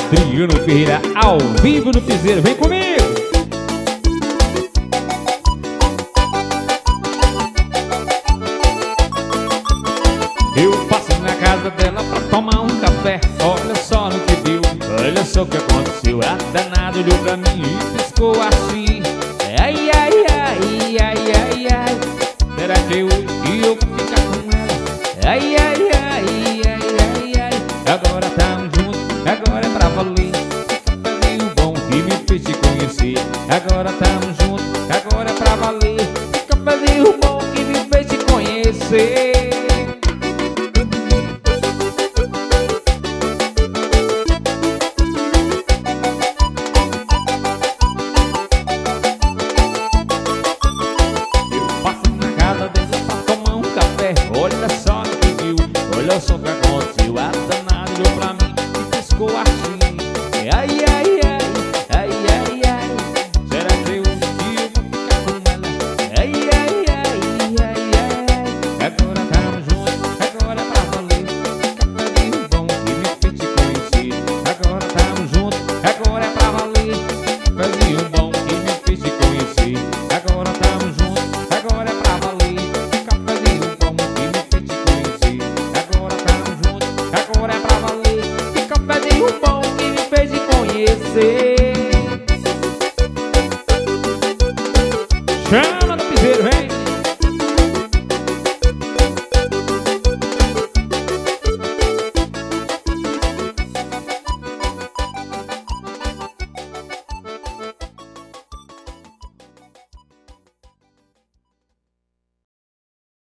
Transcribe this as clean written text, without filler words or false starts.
Adriano Ferreira, ao vivo no piseiro. Vem comigo! Eu passo na casa dela pra tomar um café. Olha só no que deu, olha só o que aconteceu. A danada olhou pra mim e piscou assim. Ai, ai, ai, ai, ai, ai. Será que hoje eu vou ficar com ela? Ai, ai, ai, ai, ai, ai. Agora tamo junto, agora é pra valer. Cabelinho bom que me fez te conhecer. Agora tamo junto, agora é pra valer. Cabelinho bom que me fez te conhecer. Olha só no que viu, olha só o que aconteceu. A danada olhou pra mim e piscou assim. Ai, ai, ai, ai, ai, ai. Será que eu vou ficar com ela? Ai, ai, ai, ai, ai. Agora tamo junto, agora é pra valer. Cabelinho bom que me fez te conhecer. Agora tamo junto, agora é pra valer. Cabelinho bom que me fez te conhecer. Agora tamo junto, agora é pra valer. Cabelinho bom que me fez te conhecer. Agora tamo junto, agora é pra valer. Que cabelinho bom que me fez te conhecer.